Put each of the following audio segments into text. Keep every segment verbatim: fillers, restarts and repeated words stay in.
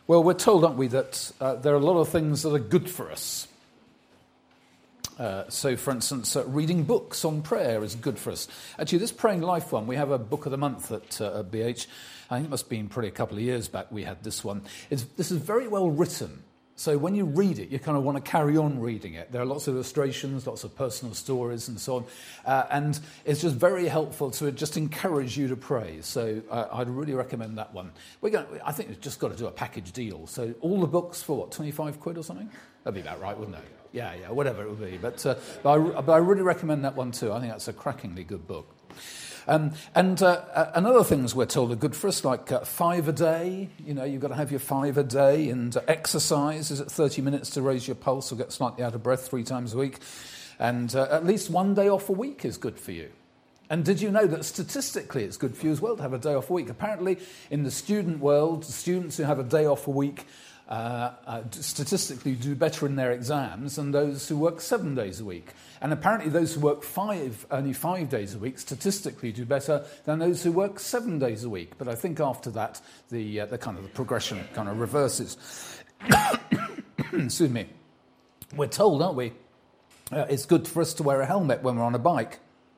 Well, we're told, aren't we, that uh, there are a lot of things that are good for us. Uh, so, for instance, uh, reading books on prayer is good for us. Actually, this Praying Life one, we have a book of the month at, uh, at B H. I think it must have been probably a couple of years back we had this one. It's, this is very well written. So when you read it, you kind of want to carry on reading it. There are lots of illustrations, lots of personal stories and so on. Uh, and it's just very helpful to just encourage you to pray. So uh, I'd really recommend that one. We're going to, I think we've just got to do a package deal. So all the books for, what, twenty-five quid or something? That'd be about right, wouldn't it? Yeah, yeah, whatever it would be. But, uh, but, I, but I really recommend that one too. I think that's a crackingly good book. Um, and uh, uh, and other things we're told are good for us, like uh, five a day. You know, you've got to have your five a day. And uh, exercise is at thirty minutes to raise your pulse or get slightly out of breath three times a week. And uh, at least one day off a week is good for you. And did you know that statistically it's good for you as well to have a day off a week? Apparently, in the student world, students who have a day off a week Uh, uh, statistically do better in their exams than those who work seven days a week. And apparently those who work five, only five days a week statistically do better than those who work seven days a week. But I think after that, the, uh, the kind of the progression kind of reverses. Excuse me. We're told, aren't we, uh, it's good for us to wear a helmet when we're on a bike.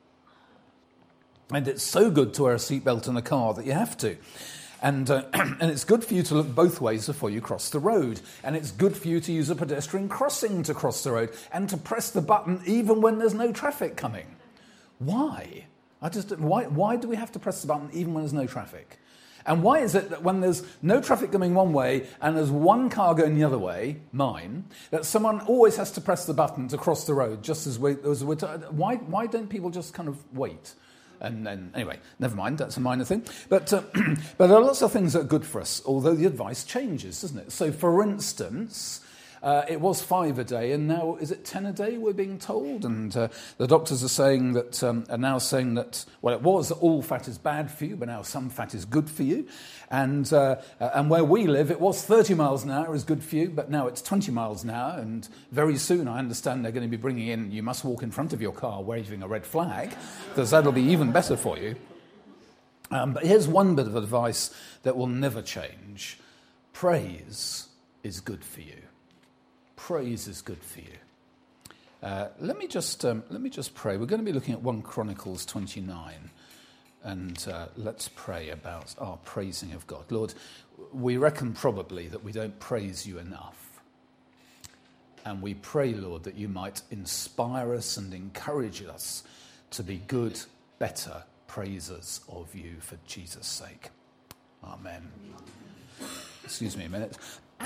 And it's so good to wear a seatbelt in a car that you have to. And uh, and it's good for you to look both ways before you cross the road. And it's good for you to use a pedestrian crossing to cross the road and to press the button even when there's no traffic coming. Why? I just why why do we have to press the button even when there's no traffic? And why is it that when there's no traffic coming one way and there's one car going the other way, mine, that someone always has to press the button to cross the road just as we as we're t- why why don't people just kind of wait? And then, anyway, never mind, that's a minor thing. But uh, but there are lots of things that are good for us, although the advice changes, doesn't it? So, for instance, uh, it was five a day, and now is it ten a day, we're being told? And uh, the doctors are saying that, um, are now saying that, well, it was that all fat is bad for you, but now some fat is good for you. And uh, and where we live, it was thirty miles an hour is good for you, but now it's twenty miles an hour. And very soon, I understand they're going to be bringing in, you must walk in front of your car waving a red flag, because that'll be even better for you. Um, but here's one bit of advice that will never change. Praise is good for you. Praise is good for you. Uh, let me just um, let me just pray. We're going to be looking at First Chronicles twenty-nine. And uh, let's pray about our praising of God. Lord, we reckon probably that we don't praise you enough. And we pray, Lord, that you might inspire us and encourage us to be good, better praisers of you for Jesus' sake. Amen. Excuse me a minute.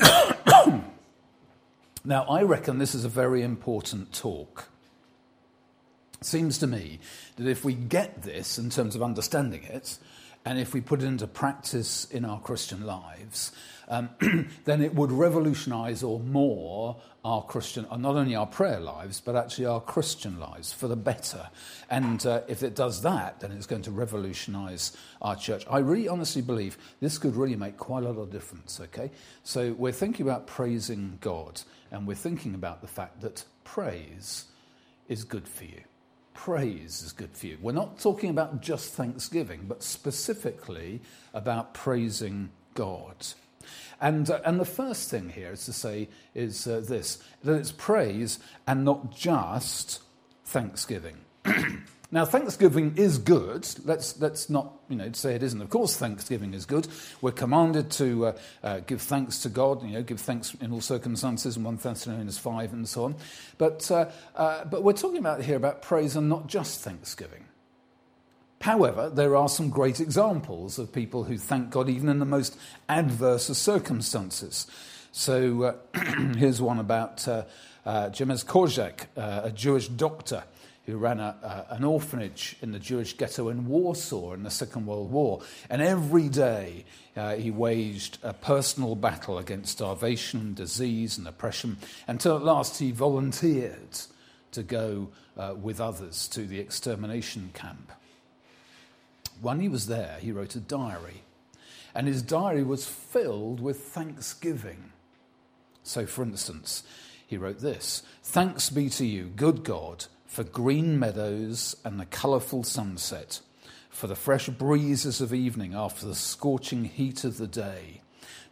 Now, I reckon this is a very important talk. Seems to me that if we get this in terms of understanding it, and if we put it into practice in our Christian lives, um, then it would revolutionize or more our Christian, not only our prayer lives, but actually our Christian lives for the better. And uh, if it does that, then it's going to revolutionize our church. I really honestly believe this could really make quite a lot of difference, okay? So we're thinking about praising God, and we're thinking about the fact that praise is good for you. Praise is good for you. We're not talking about just thanksgiving, but specifically about praising God. And uh, and the first thing here is to say is uh, this, that it's praise and not just thanksgiving. Now, thanksgiving is good. Let's let's not you know say it isn't. Of course, thanksgiving is good. We're commanded to uh, uh, give thanks to God. You know, give thanks in all circumstances, in First Thessalonians five, and so on. But uh, uh, but we're talking about here about praise and not just thanksgiving. However, there are some great examples of people who thank God even in the most adverse of circumstances. So uh, here's one about uh, uh, Jemez Korczak, uh, a Jewish doctor who ran a, uh, an orphanage in the Jewish ghetto in Warsaw in the Second World War. And every day uh, he waged a personal battle against starvation, disease and oppression, until at last he volunteered to go uh, with others to the extermination camp. When he was there, he wrote a diary, and his diary was filled with thanksgiving. So, for instance, he wrote this: "Thanks be to you, good God, for green meadows and the colourful sunset, for the fresh breezes of evening after the scorching heat of the day.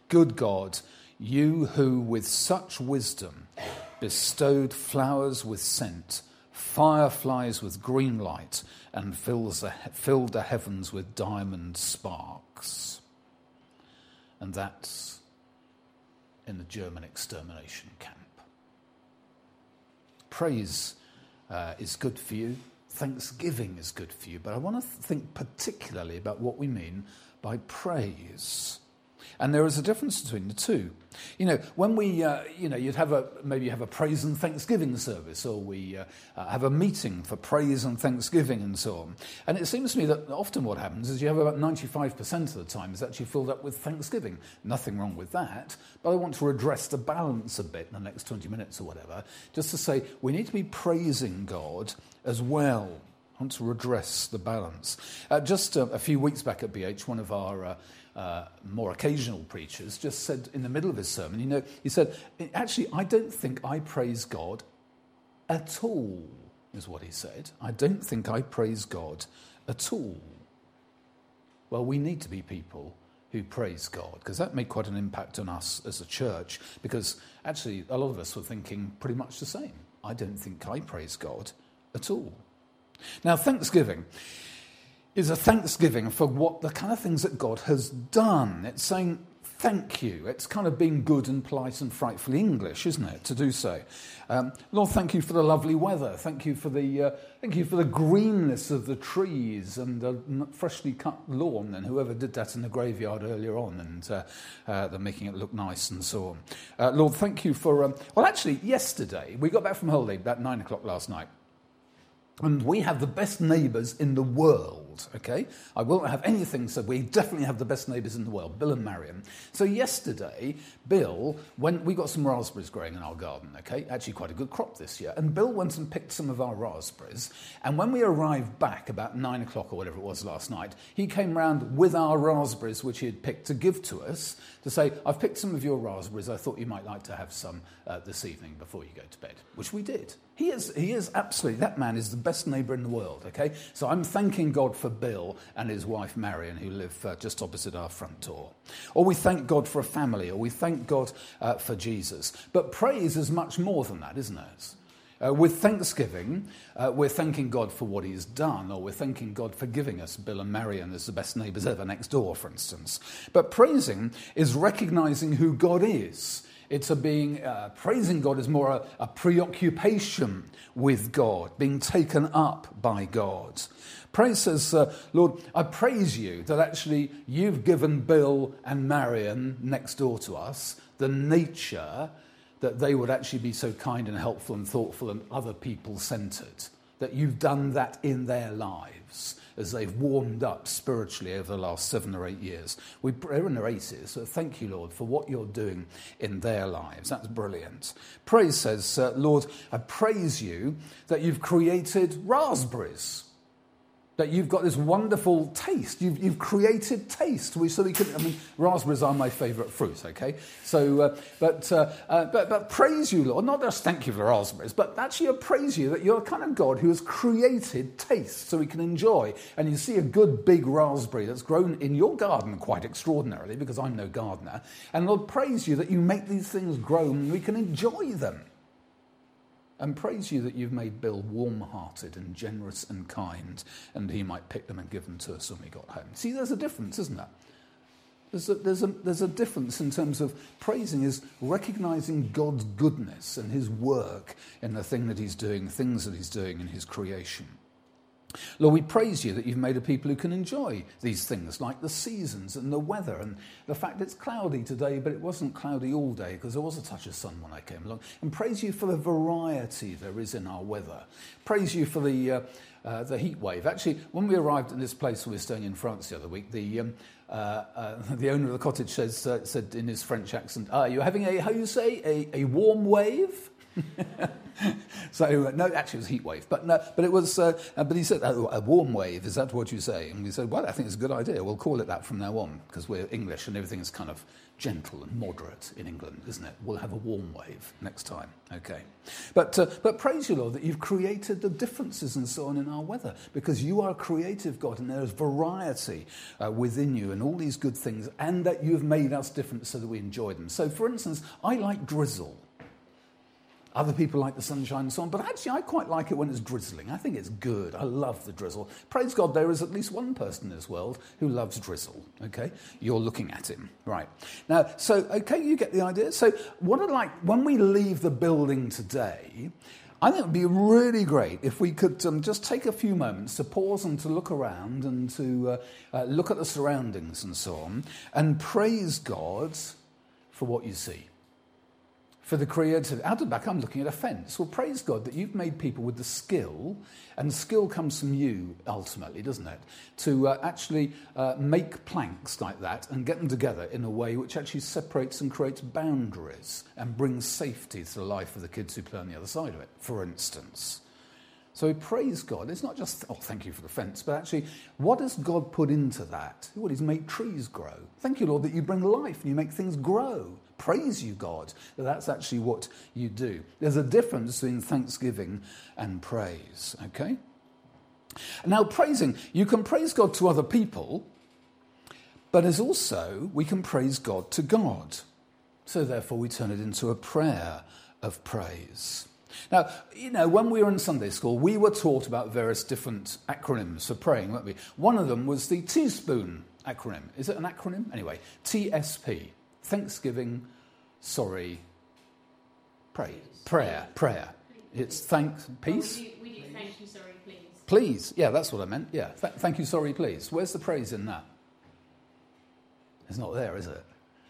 good God, you who with such wisdom bestowed flowers with scent, fireflies with green light, and fills the, filled the heavens with diamond sparks. And that's in the German extermination camp. Praise uh, is good for you. Thanksgiving is good for you. But I want to think particularly about what we mean by praise. And there is a difference between the two. You know, when we, uh, you know, you'd have a, maybe you have a praise and thanksgiving service, or we uh, uh, have a meeting for praise and thanksgiving and so on. And it seems to me that often what happens is you have about ninety-five percent of the time is actually filled up with thanksgiving. Nothing wrong with that. But I want to redress the balance a bit in the next twenty minutes or whatever, just to say we need to be praising God as well. I want to redress the balance. Uh, just uh, a few weeks back at B H, one of our uh, uh, more occasional preachers just said in the middle of his sermon, you know, he said, actually, I don't think I praise God at all, is what he said. I don't think I praise God at all. Well, we need to be people who praise God, because that made quite an impact on us as a church, because actually a lot of us were thinking pretty much the same. I don't think I praise God at all. Now, Thanksgiving is a thanksgiving for what the kind of things that God has done. It's saying thank you. It's kind of being good and polite and frightfully English, isn't it, to do so? Um, Lord, thank you for the lovely weather. Thank you for the uh, thank you for the greenness of the trees and the freshly cut lawn. And whoever did that in the graveyard earlier on, and uh, uh, they're making it look nice and so on. Uh, Lord, thank you for. Um, well, actually, yesterday we got back from holiday about nine o'clock last night. And we have the best neighbours in the world, okay? I won't have anything said. We definitely have the best neighbours in the world, Bill and Marion. So yesterday, Bill, when we got some raspberries growing in our garden, okay? Actually quite a good crop this year. And Bill went and picked some of our raspberries. And when we arrived back about nine o'clock or whatever it was last night, he came round with our raspberries, which he had picked, to give to us, to say, I've picked some of your raspberries. I thought you might like to have some uh, this evening before you go to bed, which we did. He is, he is absolutely, that man is the best neighbour in the world, okay? So I'm thanking God for Bill and his wife Marion, who live uh, just opposite our front door. Or we thank God for a family, or we thank God uh, for Jesus. But praise is much more than that, isn't it? Uh, with thanksgiving, uh, we're thanking God for what he's done, or we're thanking God for giving us Bill and Marion as the best neighbours ever next door, for instance. But praising is recognising who God is. It's a being, uh, praising God is more a, a preoccupation with God, being taken up by God. Praise says, uh, Lord, I praise you that actually you've given Bill and Marion next door to us the nature that they would actually be so kind and helpful and thoughtful and other people-centred, that you've done that in their lives as they've warmed up spiritually over the last seven or eight years. We, they're in their eighties, so thank you, Lord, for what you're doing in their lives. That's brilliant. Praise says, uh, Lord, I praise you that you've created raspberries, that you've got this wonderful taste. You've, you've created taste. We, so we could, I mean, raspberries are my favourite fruit, okay? So, uh, but, uh, uh, but but praise you, Lord. Not just thank you for the raspberries, but actually I praise you that you're the kind of God who has created taste so we can enjoy. And you see a good big raspberry that's grown in your garden quite extraordinarily, because I'm no gardener. And Lord, praise you that you make these things grow and we can enjoy them. And praise you that you've made Bill warm-hearted and generous and kind, and he might pick them and give them to us when we got home. See, there's a difference, isn't there? There's a, there's a, there's a difference in terms of praising is recognising God's goodness and his work in the thing that he's doing, things that he's doing in his creation. Lord, we praise you that you've made a people who can enjoy these things, like the seasons and the weather, and the fact it's cloudy today, but it wasn't cloudy all day because there was a touch of sun when I came along. And praise you for the variety there is in our weather. Praise you for the uh, uh, the heat wave. Actually, when we arrived in this place we were staying in France the other week, the um, uh, uh, the owner of the cottage says, uh, said in his French accent, "Are you having a, how you say, a, a warm wave?" So, uh, no, actually it was a heat wave. But no, but it was, uh, uh, but he said, oh, a warm wave, is that what you say? And we said, well, I think it's a good idea. We'll call it that from now on, because we're English and everything is kind of gentle and moderate in England, isn't it? We'll have a warm wave next time, okay? But uh, but praise you, Lord, that you've created the differences and so on in our weather, because you are a creative God and there's variety uh, within you and all these good things, and that you've made us different so that we enjoy them. So, for instance, I like drizzle. Other people like the sunshine and so on, but actually I quite like it when it's drizzling. I think it's good. I love the drizzle. Praise God, there is at least one person in this world who loves drizzle, okay? You're looking at him, right. Now, so, okay, you get the idea. So what I'd like, when we leave the building today, I think it would be really great if we could um, just take a few moments to pause and to look around and to uh, uh, look at the surroundings and so on, and praise God for what you see. For the creative, out the back I'm looking at a fence. Well, praise God that you've made people with the skill, and skill comes from you ultimately, doesn't it? To uh, actually uh, make planks like that and get them together in a way which actually separates and creates boundaries and brings safety to the life of the kids who play on the other side of it, for instance. So we praise God. It's not just, oh, thank you for the fence, but actually, what has God put into that? Well, he's made trees grow. Thank you, Lord, that you bring life and you make things grow. Praise you, God, that that's actually what you do. There's a difference between thanksgiving and praise, okay? Now, praising, you can praise God to other people, but as also, we can praise God to God. So therefore, we turn it into a prayer of praise. Now, you know, when we were in Sunday school, we were taught about various different acronyms for praying, weren't we? One of them was the teaspoon acronym. Is it an acronym? Anyway, T S P. Thanksgiving, sorry, pray, prayer, prayer. It's thanks, peace. Oh, we, do, we do thank you, sorry, please. Please, yeah, that's what I meant. Yeah, Th- thank you, sorry, please. Where's the praise in that? It's not there, is it?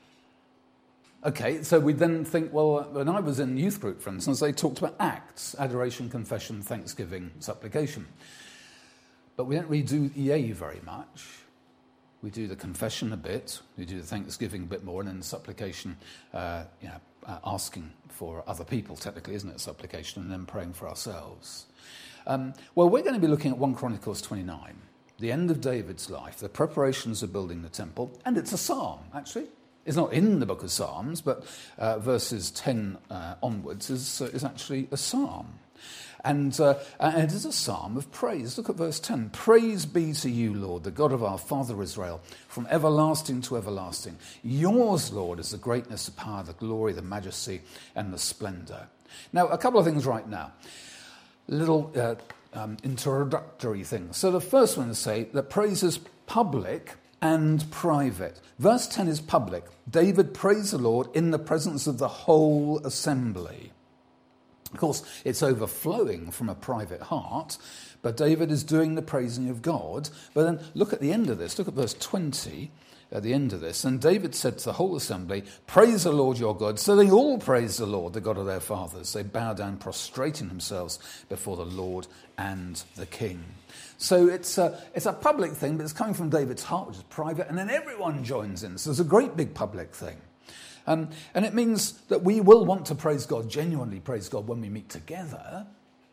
Okay, so we then think, well, when I was in youth group, for instance, they talked about acts, adoration, confession, thanksgiving, supplication. But we don't really do E A very much. We do the confession a bit, we do the thanksgiving a bit more, and then supplication, uh, you know, uh, asking for other people, technically, isn't it, supplication, and then praying for ourselves. Um, well, we're going to be looking at First Chronicles twenty-nine, the end of David's life, the preparations of building the temple, and it's a psalm, actually. It's not in the book of Psalms, but uh, verses ten uh, onwards is, uh, is actually a psalm. And, uh, and it is a psalm of praise. Look at verse ten. Praise be to you, Lord, the God of our father Israel, from everlasting to everlasting. Yours, Lord, is the greatness, the power, the glory, the majesty, and the splendour. Now, a couple of things right now. Little uh, um, introductory things. So the first one is say that praise is public and private. Verse ten is public. David praised the Lord in the presence of the whole assembly. Of course, it's overflowing from a private heart, but David is doing the praising of God. But then look at the end of this. Look at verse twenty at the end of this. And David said to the whole assembly, praise the Lord your God. So they all praised the Lord, the God of their fathers. They bow down, prostrating themselves before the Lord and the king. So it's a, it's a public thing, but it's coming from David's heart, which is private, and then everyone joins in. So it's a great big public thing. Um, and it means that we will want to praise God, genuinely praise God when we meet together,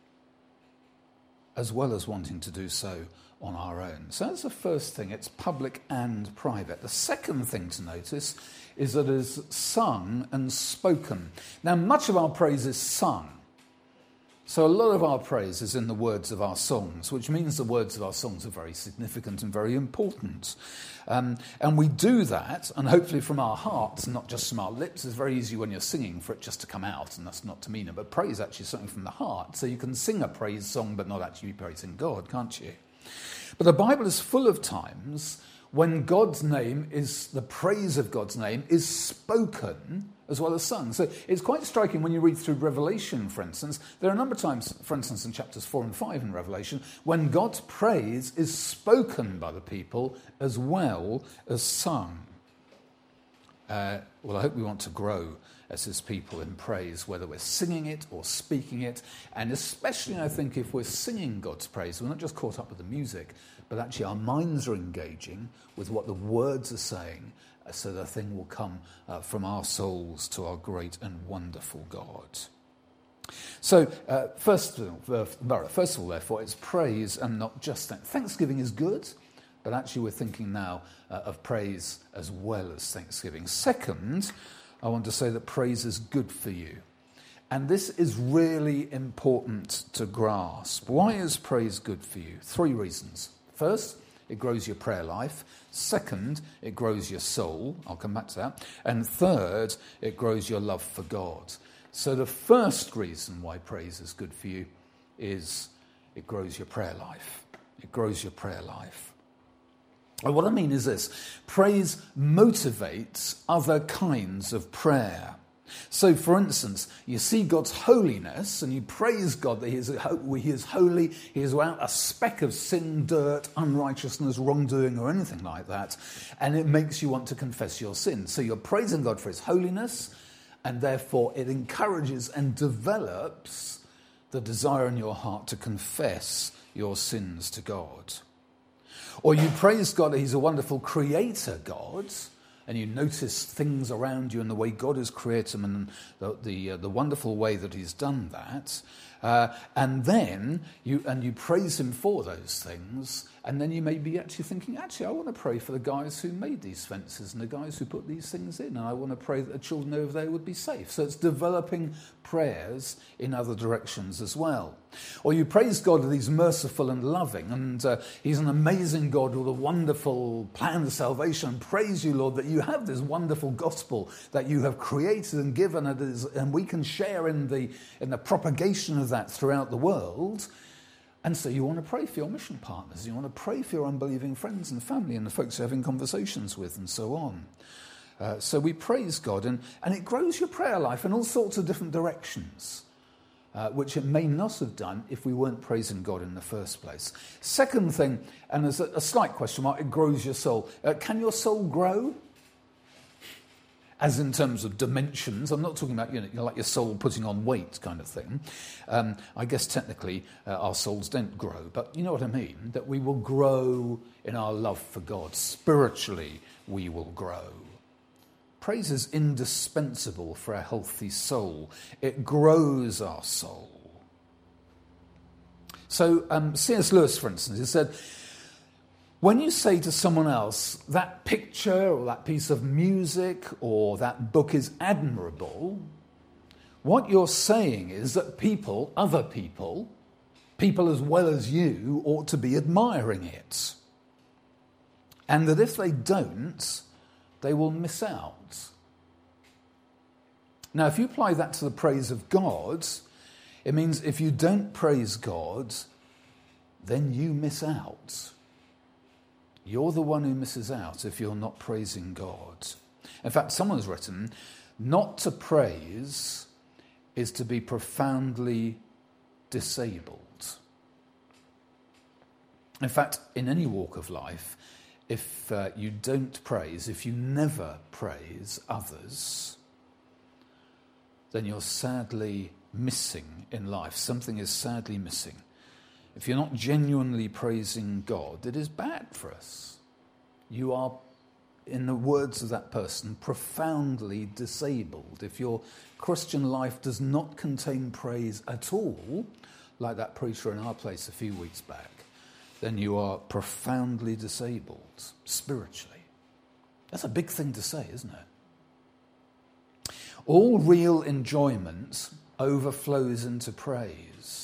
as well as wanting to do so on our own. So that's the first thing. It's public and private. The second thing to notice is that it is sung and spoken. Now, much of our praise is sung. So a lot of our praise is in the words of our songs, which means the words of our songs are very significant and very important. Um, and we do that, and hopefully from our hearts, not just from our lips. It's very easy when you're singing for it just to come out, and that's not to mean it. But praise actually is something from the heart. So you can sing a praise song, but not actually be praising God, can't you? But the Bible is full of times when God's name is, the praise of God's name is spoken as well as sung. So it's quite striking when you read through Revelation, for instance. There are a number of times, for instance, in chapters four and five in Revelation, when God's praise is spoken by the people as well as sung. Uh, well, I hope we want to grow as his people in praise, whether we're singing it or speaking it. And especially, I think, if we're singing God's praise, we're not just caught up with the music, but actually our minds are engaging with what the words are saying, so the thing will come uh, from our souls to our great and wonderful God. So, uh, first, of all, uh, first of all, therefore, it's praise and not just that. Thanksgiving is good, but actually we're thinking now uh, of praise as well as thanksgiving. Second, I want to say that praise is good for you. And this is really important to grasp. Why is praise good for you? Three reasons. First, it grows your prayer life. Second, it grows your soul. I'll come back to that. And third, it grows your love for God. So the first reason why praise is good for you is it grows your prayer life. It grows your prayer life. And what I mean is this: praise motivates other kinds of prayer. So, for instance, you see God's holiness and you praise God that he is, he is holy, he is without a speck of sin, dirt, unrighteousness, wrongdoing or anything like that, and it makes you want to confess your sin. So you're praising God for his holiness, and therefore it encourages and develops the desire in your heart to confess your sins to God. Or you praise God that he's a wonderful creator God, and you notice things around you and the way God has created them and the the, uh, the wonderful way that he's done that. Uh, and then you and you praise him for those things, and then you may be actually thinking, actually, I want to pray for the guys who made these fences and the guys who put these things in, and I want to pray that the children over there would be safe. So it's developing prayers in other directions as well. Or you praise God that he's merciful and loving, and uh, he's an amazing God with a wonderful plan of salvation. Praise you, Lord, that you have this wonderful gospel that you have created and given, and, is, and we can share in the in the propagation of that throughout the world. And so you want to pray for your mission partners, you want to pray for your unbelieving friends and family and the folks you're having conversations with and so on. Uh, so we praise God, and, and it grows your prayer life in all sorts of different directions, uh, which it may not have done if we weren't praising God in the first place. Second thing, and there's a, a slight question mark, it grows your soul. Uh, can your soul grow? As in terms of dimensions, I'm not talking about, you know, like your soul putting on weight kind of thing. Um, I guess technically uh, our souls don't grow, but you know what I mean, that we will grow in our love for God. Spiritually, we will grow. Praise is indispensable for a healthy soul. It grows our soul. So um, C S Lewis, for instance, he said, when you say to someone else, that picture or that piece of music or that book is admirable, what you're saying is that people, other people, people as well as you, ought to be admiring it. And that if they don't, they will miss out. Now, if you apply that to the praise of God, it means if you don't praise God, then you miss out. You're the one who misses out if you're not praising God. In fact, someone has written, not to praise is to be profoundly disabled. In fact, in any walk of life, if uh, you don't praise, if you never praise others, then you're sadly missing in life. Something is sadly missing. If you're not genuinely praising God, it is bad for us. You are, in the words of that person, profoundly disabled. If your Christian life does not contain praise at all, like that preacher in our place a few weeks back, then you are profoundly disabled spiritually. That's a big thing to say, isn't it? All real enjoyment overflows into praise.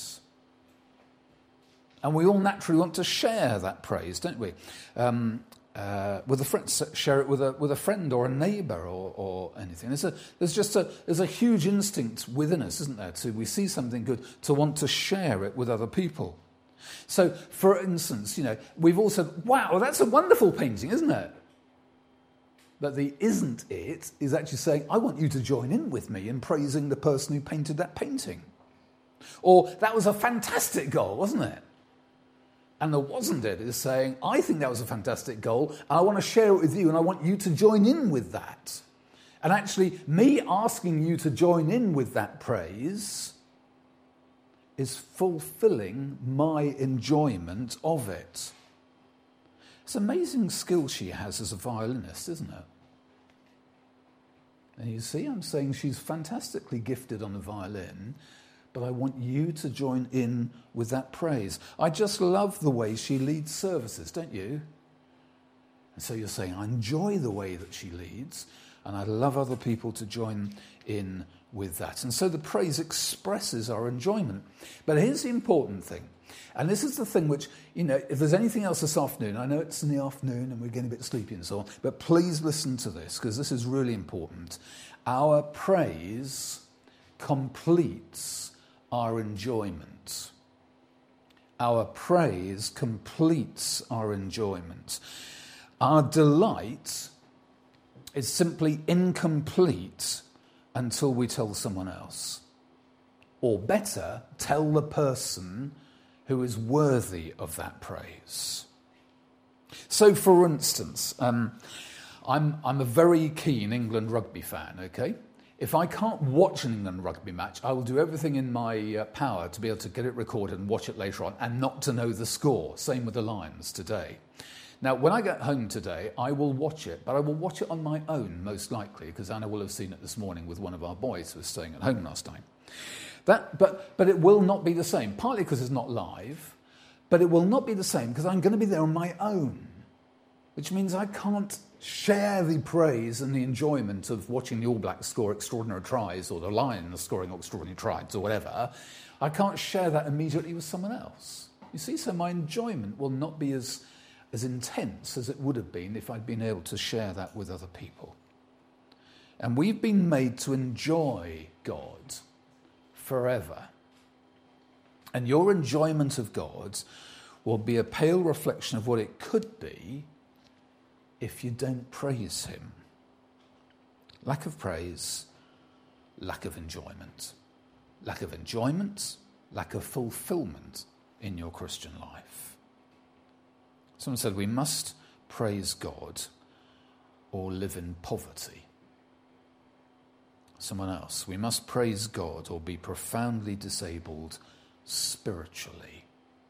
And we all naturally want to share that praise, don't we? Um, uh, with a friend, share it with a with a friend or a neighbour or, or anything. There's a there's just a there's a huge instinct within us, isn't there? To we see something good to want to share it with other people. So, for instance, you know, we've all said, "Wow, that's a wonderful painting, isn't it?" But the "isn't it" is actually saying, "I want you to join in with me in praising the person who painted that painting," or "That was a fantastic goal, wasn't it?" And the "wasn't it" is saying, I think that was a fantastic goal, and I want to share it with you, and I want you to join in with that. And actually, me asking you to join in with that praise is fulfilling my enjoyment of it. It's an amazing skill she has as a violinist, isn't it? And you see, I'm saying she's fantastically gifted on the violin, but I want you to join in with that praise. I just love the way she leads services, don't you? And so you're saying, I enjoy the way that she leads, and I love other people to join in with that. And so the praise expresses our enjoyment. But here's the important thing. And this is the thing which, you know, if there's anything else this afternoon, I know it's in the afternoon and we're getting a bit sleepy and so on, but please listen to this, because this is really important. Our praise completes our enjoyment. Our praise completes our enjoyment. Our delight is simply incomplete until we tell someone else. Or better, tell the person who is worthy of that praise. So, for instance, um, I'm, I'm a very keen England rugby fan, okay? If I can't watch an England rugby match, I will do everything in my uh, power to be able to get it recorded and watch it later on and not to know the score. Same with the Lions today. Now, when I get home today, I will watch it, but I will watch it on my own, most likely, because Anna will have seen it this morning with one of our boys who was staying at home last night. That, but, but it will not be the same, partly because it's not live, but it will not be the same because I'm going to be there on my own, which means I can't share the praise and the enjoyment of watching the All Blacks score extraordinary tries or the Lions scoring extraordinary tries or whatever. I can't share that immediately with someone else. You see, so my enjoyment will not be as... as intense as it would have been if I'd been able to share that with other people. And we've been made to enjoy God forever. And your enjoyment of God will be a pale reflection of what it could be if you don't praise him. Lack of praise, lack of enjoyment. Lack of enjoyment, lack of fulfillment in your Christian life. Someone said we must praise God or live in poverty. Someone else, we must praise God or be profoundly disabled spiritually.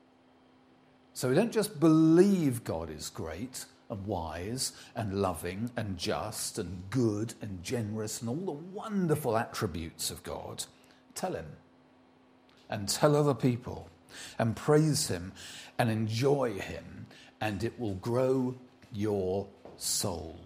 So we don't just believe God is great and wise and loving and just and good and generous and all the wonderful attributes of God. Tell him and tell other people and praise him and enjoy him, and it will grow your soul.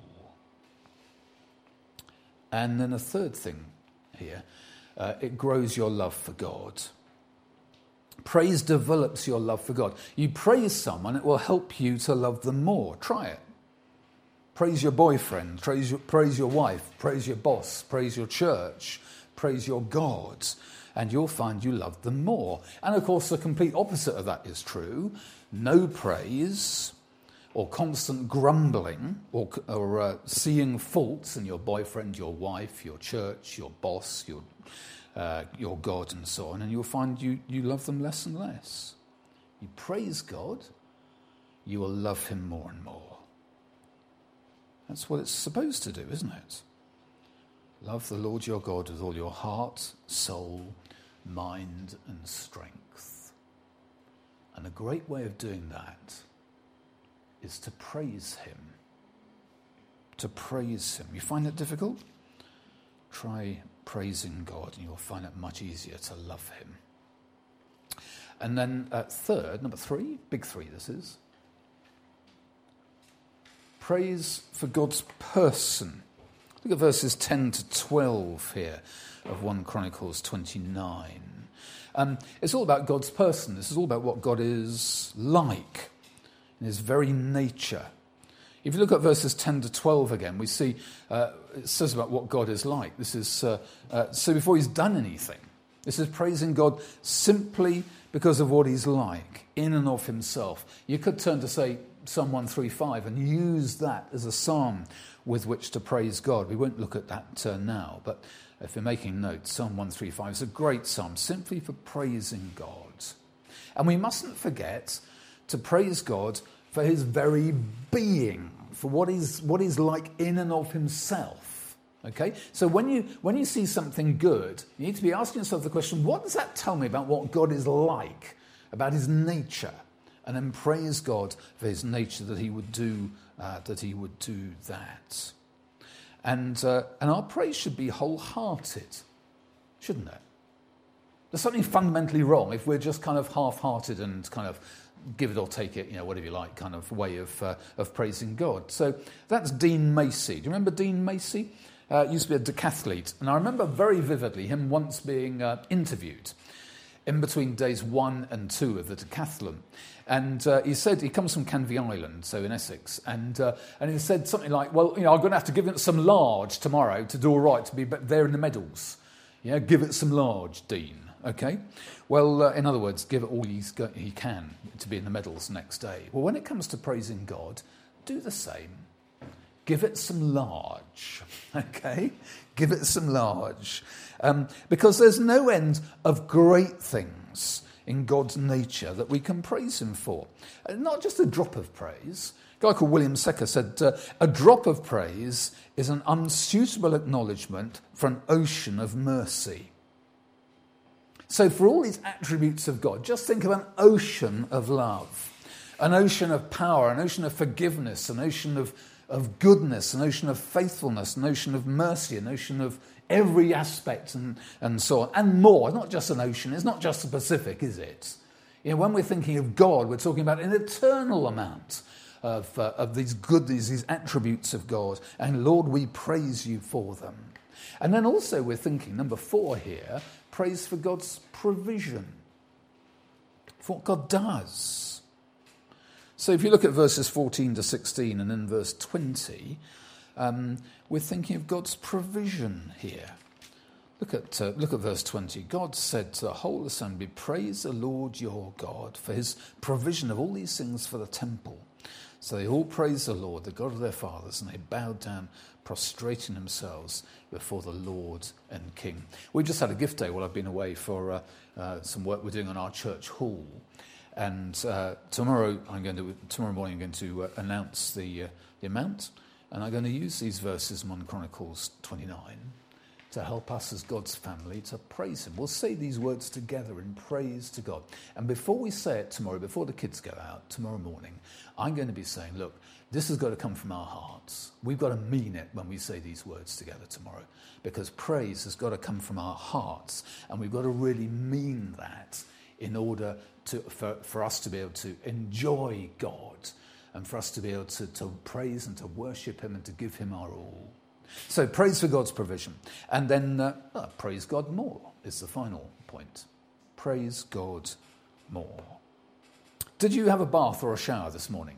And then a third thing here, uh, it grows your love for God. Praise develops your love for God. You praise someone, it will help you to love them more. Try it. Praise your boyfriend, praise your, praise your wife, praise your boss, praise your church, praise your God, and you'll find you love them more. And of course, the complete opposite of that is true. No praise or constant grumbling or, or uh, seeing faults in your boyfriend, your wife, your church, your boss, your uh, your God, and so on, and you'll find you, you love them less and less. You praise God, you will love him more and more. That's what it's supposed to do, isn't it? Love the Lord your God with all your heart, soul, mind, and strength. And a great way of doing that is to praise him. To praise him. You find it difficult? Try praising God and you'll find it much easier to love him. And then uh, third, number three, big three this is, praise for God's person. Look at verses ten to twelve here of First Chronicles twenty-nine. Um, it's all about God's person. This is all about what God is like in his very nature. If you look at verses ten to twelve again, we see uh, it says about what God is like. This is uh, uh, so before he's done anything. This is praising God simply because of what he's like, in and of himself. You could turn to, say, Psalm one thirty-five and use that as a psalm with which to praise God. We won't look at that uh, now, but if you're making notes, Psalm one thirty-five is a great psalm simply for praising God. And we mustn't forget to praise God for his very being, for what he's, what he's like in and of himself. Okay? So when you when you see something good, you need to be asking yourself the question, what does that tell me about what God is like, about his nature? And then praise God for his nature, that he would do uh, that he would do that. And uh, and our praise should be wholehearted, shouldn't it? There's something fundamentally wrong if we're just kind of half-hearted and kind of give it or take it, you know, whatever you like, kind of way of uh, of praising God. So that's Dean Macy. Do you remember Dean Macy? Uh, used to be a decathlete. And I remember very vividly him once being uh, interviewed in between days one and two of the decathlon. And uh, he said, he comes from Canvey Island, so in Essex, and uh, and he said something like, well, you know, I'm going to have to give it some large tomorrow to do all right, to be there in the medals. Yeah, give it some large, Dean, okay? Well, uh, in other words, give it all he's got, he can to be in the medals next day. Well, when it comes to praising God, do the same. Give it some large, okay? Give it some large. Um, because there's no end of great things in God's nature that we can praise him for. Uh, not just a drop of praise. A guy called William Secker said, uh, a drop of praise is an unsuitable acknowledgement for an ocean of mercy. So for all these attributes of God, just think of an ocean of love, an ocean of power, an ocean of forgiveness, an ocean of, of goodness, an ocean of faithfulness, an ocean of mercy, an ocean of every aspect and, and so on, and more. It's not just an ocean, it's not just the Pacific, is it? You know, when we're thinking of God, we're talking about an eternal amount of, uh, of these goodness, these attributes of God, and Lord, we praise you for them. And then also we're thinking, number four here, praise for God's provision, for what God does. So if you look at verses fourteen to sixteen and then verse twenty, um, we're thinking of God's provision here. Look at uh, look at verse twenty. God said to the whole assembly, praise the Lord your God for his provision of all these things for the temple. So they all praised the Lord, the God of their fathers, and they bowed down, prostrating themselves before the Lord and King. We just had a gift day while I've been away for uh, uh, some work we're doing on our church hall. And uh, tomorrow, I'm going to tomorrow morning, I'm going to uh, announce the uh, the amount, and I'm going to use these verses in First Chronicles twenty-nine to help us as God's family to praise him. We'll say these words together in praise to God. And before we say it tomorrow, before the kids go out tomorrow morning, I'm going to be saying, look, this has got to come from our hearts. We've got to mean it when we say these words together tomorrow, because praise has got to come from our hearts, and we've got to really mean that in order to for, for us to be able to enjoy God and for us to be able to, to praise and to worship him and to give him our all. So praise for God's provision. And then uh, well, praise God more is the final point. Praise God more. Did you have a bath or a shower this morning?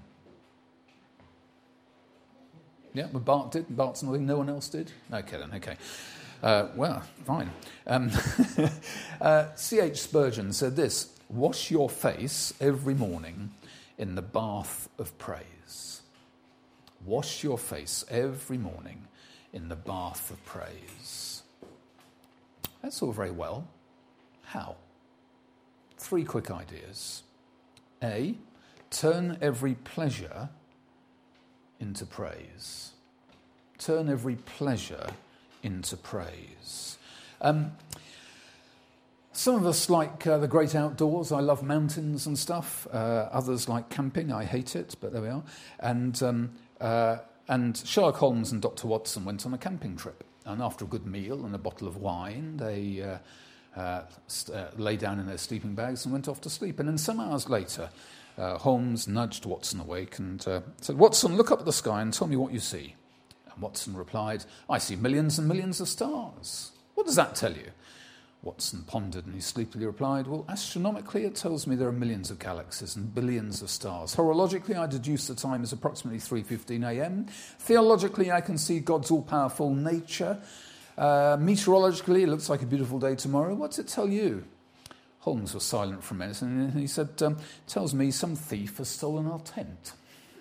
Yeah, but Bart did. Bart's nodding. No one else did? Okay then, okay. Uh, well, fine. Um, uh, C H Spurgeon said this, wash your face every morning in the bath of praise. Wash your face every morning in the bath of praise. That's all very well. How? Three quick ideas. A, turn every pleasure into praise. Turn every pleasure into praise. Um, some of us like uh, the great outdoors. I love mountains and stuff. Uh, others like camping. I hate it, but there we are. And um, uh, and Sherlock Holmes and Doctor Watson went on a camping trip. And after a good meal and a bottle of wine, they uh, uh, st- uh, lay down in their sleeping bags and went off to sleep. And then some hours later, uh, Holmes nudged Watson awake and uh, said, Watson, look up at the sky and tell me what you see. And Watson replied, I see millions and millions of stars. What does that tell you? Watson pondered and he sleepily replied, well, astronomically it tells me there are millions of galaxies and billions of stars. Horologically, I deduce the time is approximately three fifteen a.m. Theologically, I can see God's all-powerful nature. Uh, meteorologically, it looks like a beautiful day tomorrow. What's it tell you? Holmes was silent for a minute and he said, um, tells me some thief has stolen our tent.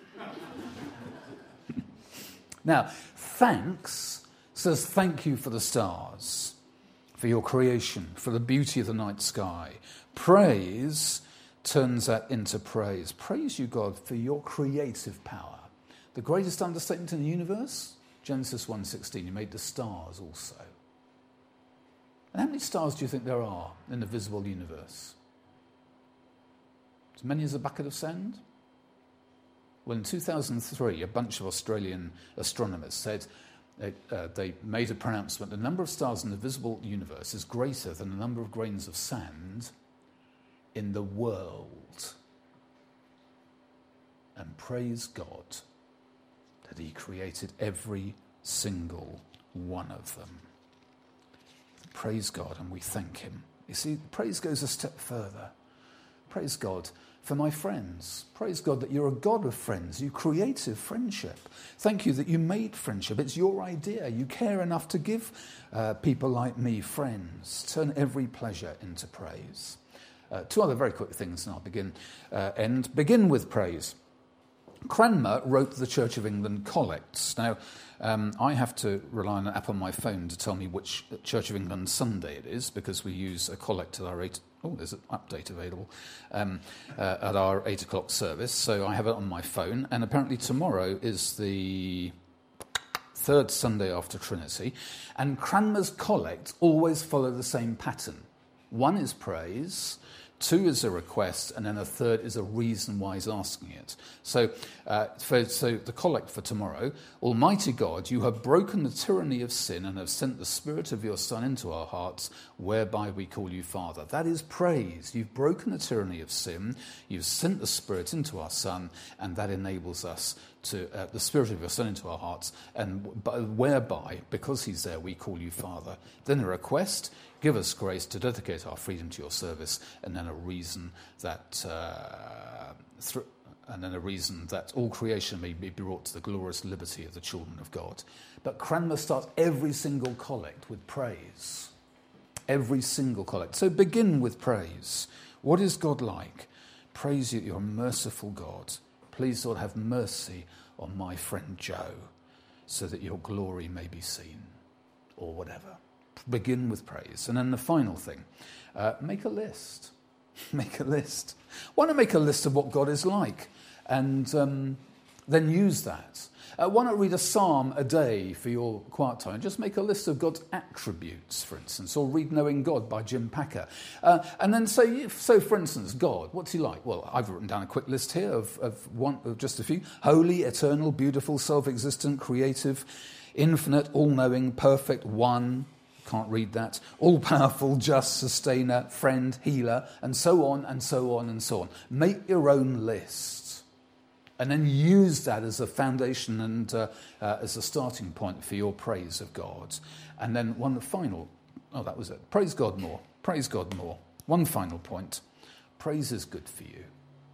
Now, thanks says thank you for the stars, for your creation, for the beauty of the night sky. Praise turns that into praise. Praise you, God, for your creative power. The greatest understatement in the universe? Genesis one sixteen, you made the stars also. And how many stars do you think there are in the visible universe? As many as a bucket of sand? Well, in two thousand three, a bunch of Australian astronomers said They, uh, they made a pronouncement: the number of stars in the visible universe is greater than the number of grains of sand in the world. And praise God that he created every single one of them. Praise God, and we thank him. You see, praise goes a step further. Praise God for my friends. Praise God that you're a God of friends. You created friendship. Thank you that you made friendship. It's your idea. You care enough to give uh, people like me friends. Turn every pleasure into praise. Uh, two other very quick things, and I'll begin. Uh, end. Begin with praise. Cranmer wrote the Church of England collects. Now, um, I have to rely on an app on my phone to tell me which Church of England Sunday it is, because we use a collect at our eight. Oh, there's an update available um, uh, at our eight o'clock service. So I have it on my phone, and apparently tomorrow is the third Sunday after Trinity, and Cranmer's collect always follow the same pattern. One is praise. Two is a request, and then a third is a reason why he's asking it. So, uh, for, so the collect for tomorrow: Almighty God, you have broken the tyranny of sin and have sent the Spirit of your Son into our hearts, whereby we call you Father. That is praise. You've broken the tyranny of sin, you've sent the Spirit into our Son, and that enables us to, uh, the Spirit of your Son into our hearts, and b- whereby, because he's there, we call you Father. Then a request: give us grace to dedicate our freedom to your service, and then a reason that, uh, th- and then a reason that all creation may be brought to the glorious liberty of the children of God. But Cranmer starts every single collect with praise. Every single collect. So begin with praise. What is God like? Praise you, you're a merciful God. Please, Lord, have mercy on my friend Joe, so that your glory may be seen, or whatever. Begin with praise. And then the final thing, uh, make a list. Make a list. Why not make a list of what God is like, and um, then use that? Uh, why not read a psalm a day for your quiet time? Just make a list of God's attributes, for instance, or read Knowing God by Jim Packer. Uh, and then say, so for instance, God, what's he like? Well, I've written down a quick list here of, of, one, of just a few. Holy, eternal, beautiful, self-existent, creative, infinite, all-knowing, perfect, one. Can't read that. All-powerful, just, sustainer, friend, healer, and so on and so on and so on. Make your own list. And then use that as a foundation and uh, uh, as a starting point for your praise of God. And then one final, oh, that was it. Praise God more. Praise God more. One final point. Praise is good for you.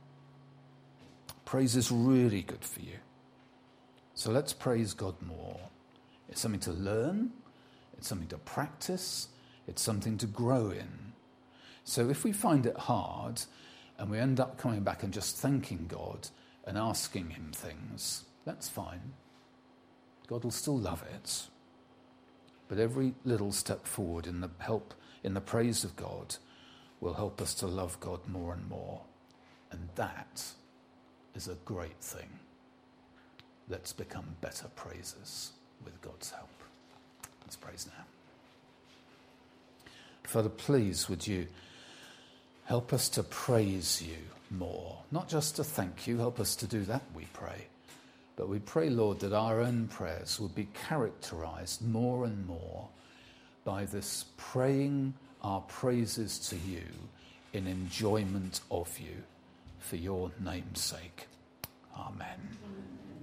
Praise is really good for you. So let's praise God more. It's something to learn. It's something to practice. It's something to grow in. So if we find it hard and we end up coming back and just thanking God and asking him things, that's fine. God will still love it. But every little step forward in the help, in the praise of God, will help us to love God more and more. And that is a great thing. Let's become better praisers with God's help. Let's praise now. Father, please would you help us to praise you more, not just to thank you. Help us to do that, we pray. But we pray, Lord, that our own prayers will be characterized more and more by this praying our praises to you in enjoyment of you, for your name's sake. Amen.